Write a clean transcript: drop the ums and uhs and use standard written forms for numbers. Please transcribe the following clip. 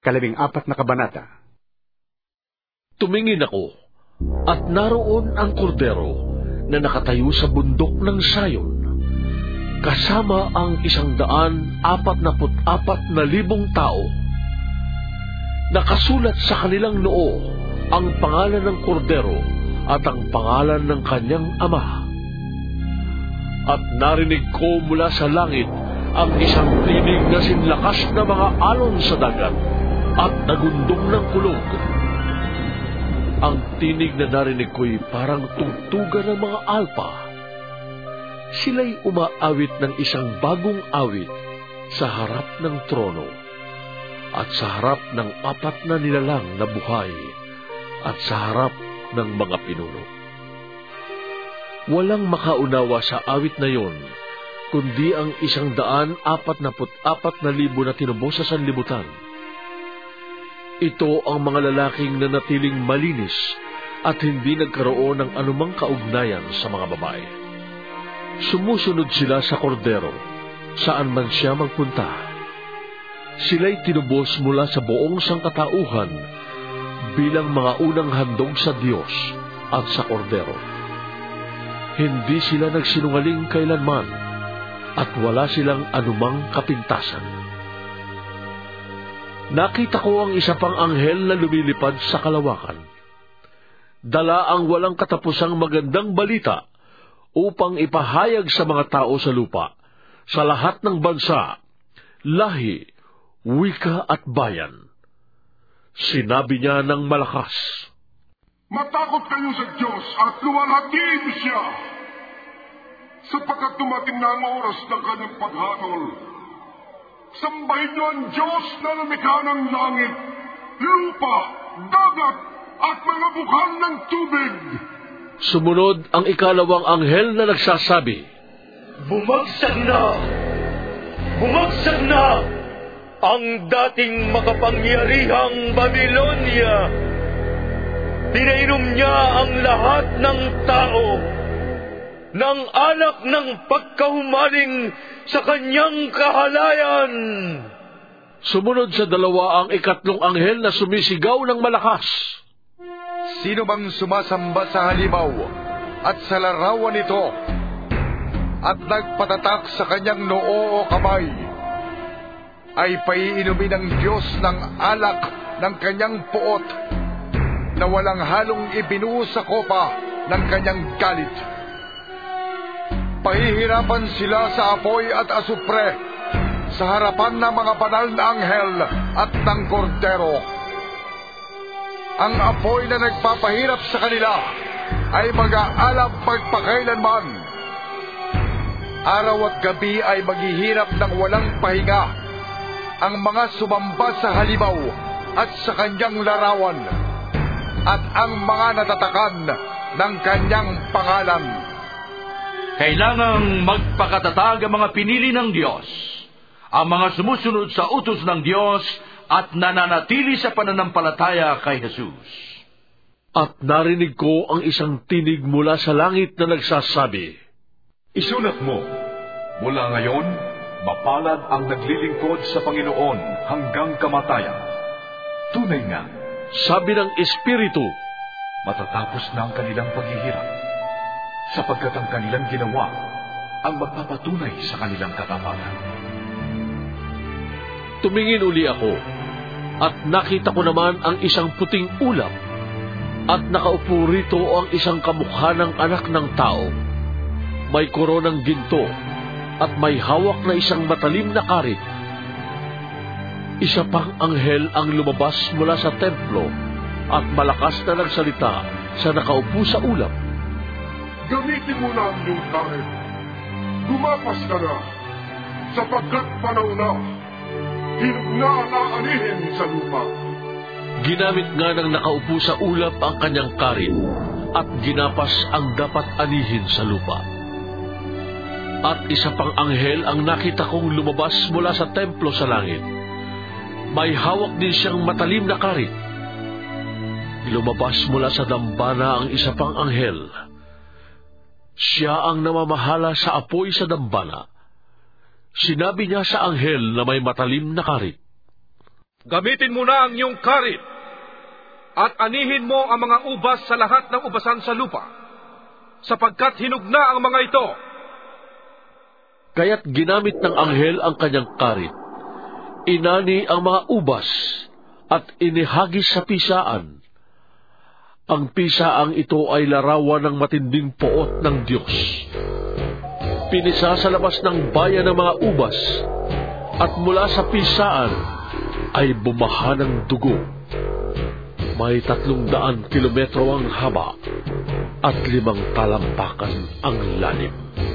14 na kabanata. Tumingin ako, at naroon ang kordero na nakatayo sa bundok ng Sayon, kasama ang 144,000 tao. Nakasulat sa kanilang noo ang pangalan ng kordero at ang pangalan ng kanyang ama. At narinig ko mula sa langit ang isang tinig na sinlakas na mga alon sa dagat at nagundong ng kulog. Ang tinig na narinig ko'y parang tugtugan ng mga alpa. Sila'y umaawit ng isang bagong awit sa harap ng trono at sa harap ng 4 na nilalang na buhay at sa harap ng mga pinuno. Walang makaunawa sa awit na yon, kundi ang 144,000 na tinubos sa sanlibutan. Ito ang mga lalaking nanatiling malinis at hindi nagkaroon ng anumang kaugnayan sa mga babae. Sumusunod sila sa kordero, saan man siya magpunta. Sila'y tinubos mula sa buong sangkatauhan bilang mga unang handog sa Diyos at sa kordero. Hindi sila nagsinungaling kailanman at wala silang anumang kapintasan. Nakita ko ang isa pang anghel na lumilipad sa kalawakan. Dala ang walang katapusang magandang balita upang ipahayag sa mga tao sa lupa, sa lahat ng bansa, lahi, wika at bayan. Sinabi niya ng malakas, "Matakot kayo sa Diyos at luwalhatiin siya, sapagkat dumating na ang oras ng kanyang paghatol. Sambahin niyo ang Diyos na lumikha ng langit, lupa, dagat, at mga bukal ng tubig." Sumunod ang ikalawang anghel na nagsasabi, Bumagsak na! Bumagsak na! Ang dating makapangyarihang Babilonia! Pinainom niya ang lahat ng tao ng alak ng pagkahumaling sa kanyang kahalayan. Sumunod sa dalawa ang ikatlong anghel na sumisigaw ng malakas, "Sino bang sumasamba sa halimaw at sa larawan nito at nagpatatak sa kanyang noo o kamay, ay paiinumin ng Diyos ng alak ng kanyang puot na walang halong ibinuo sa kopa ng kanyang galit. Pahihirapan sila sa apoy at asupre sa harapan ng mga banal na anghel at ng kordero. Ang apoy na nagpapahirap sa kanila ay mag-aalab magpakailanman. Araw at gabi ay maghihirap ng walang pahinga ang mga sumamba sa halimaw at sa kanyang larawan at ang mga natatakan ng kanyang pangalan." Kailangang magpakatatag ang mga pinili ng Diyos, ang mga sumusunod sa utos ng Diyos at nananatili sa pananampalataya kay Jesus. At narinig ko ang isang tinig mula sa langit na nagsasabi, "Isulat mo, mula ngayon, mapalad ang naglilingkod sa Panginoon hanggang kamatayan. Tunay nga," sabi ng Espiritu, "matatapos na ang kanilang paghihirap, sapagkat ang kanilang ginawa ang magpapatunay sa kanilang katapangan." Tumingin uli ako, at nakita ko naman ang isang puting ulap, at nakaupo rito ang isang kamukha ng anak ng tao. May koronang ginto, at may hawak na isang matalim na karit. Isa pang anghel ang lumabas mula sa templo, at malakas na nagsalita sa nakaupo sa ulap. "Gamitin mo na ang iyong karet. Gumapas ka na, sapagkat panahon na. Hinog na ang aanihin sa lupa." Ginamit nga ng nakaupo sa ulap ang kanyang karit, at ginapas ang dapat anihin sa lupa. At isa pang anghel ang nakita kong lumabas mula sa templo sa langit. May hawak din siyang matalim na karit. Lumabas mula sa dambana ang isa pang anghel. Siya ang namamahala sa apoy sa dambana. Sinabi niya sa anghel na may matalim na karit, Gamitin mo na ang iyong karit at anihin mo ang mga ubas sa lahat ng ubasan sa lupa, sapagkat hinog na ang mga ito. Kaya't ginamit ng anghel ang kanyang karit. Inani ang mga ubas at inihagis sa pisaan. Ang pisaang ito ay larawan ng matinding poot ng Diyos. Pinisa sa labas ng bayan ng mga ubas, at mula sa pisaan ay bumaha ng dugo. May 300 kilometro ang haba at 5 talampakan ang lalim.